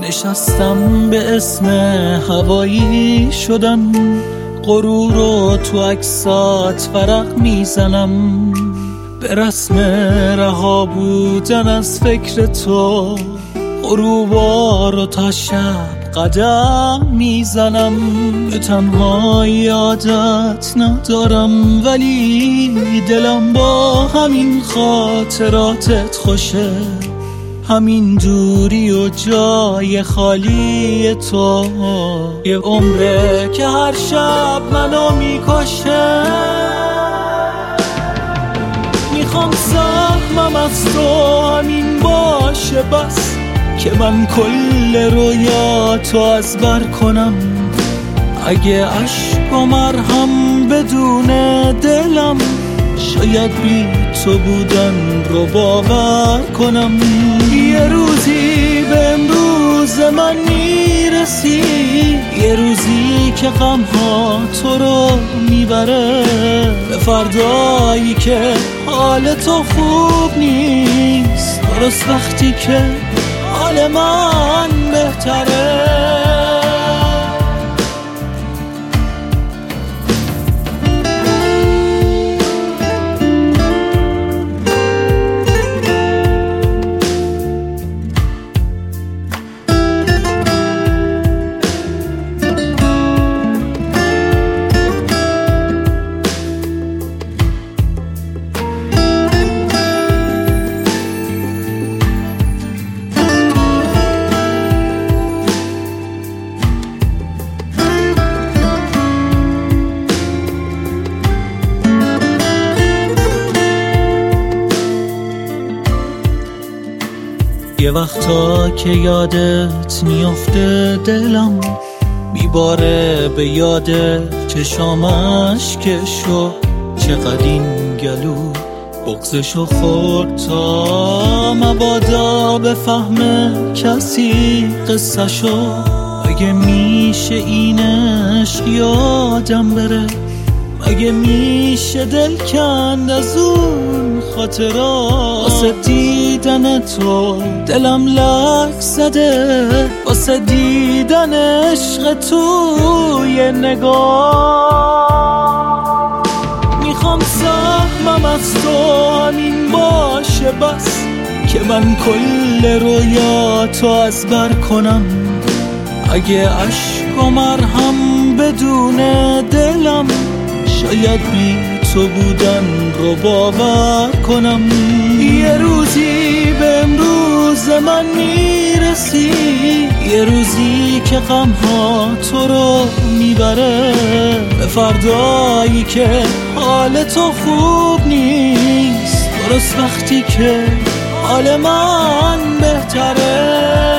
نشستم به اسم هوایی شدن، غرور رو تو عکسات ورق میزنم، به رسم رها بودن از فکر تو غروبا رو تا شب قدم میزنم. به تنهایی عادت ندارم ولی دلم با همین خاطراتت خوشه، همین دوری و جای خالی تو یه عمره که هر شب منو میکشه. میخوام سهمم از تو همین باشه بس که من کل رویاتو از بر کنم، اگه عشق و مرهم بدون دلم شاید بی تو بودن رو باور کنم. یه روزی به امروز من میرسی، یه روزی که غمها تو رو میبره، به فردایی که حال تو خوب نیست، درست وقتی که حال من بهتره. یه وقتا که یادت میافته دلم میباره به یاد چشامش که شو، چقدر این گلو بغزشو خورد تا مبادا بفهمه کسی قصهشو. اگه میشه این عشق یادم بره، اگه میشه دل کند از اون خاطرات، واسه دیدن تو دلم لک زده، واسه دیدن عشق توی نگاه. میخوام سهمم از تو همین باشه بس که من کل رویاتو از بر کنم، اگه عشق و مرهم بدون دلم شاید بی تو بودن رو باور کنم. یه روزی به امروز من میرسی، یه روزی که غمها تو رو میبره، به فردایی که حال تو خوب نیست، درست وقتی که حال من بهتره.